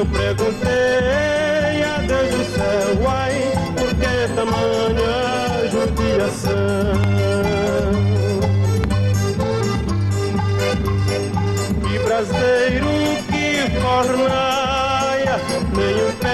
eu perguntei a Deus do céu, ai, por que tamanha judiação? Que braseiro, que fornaia, nem um pé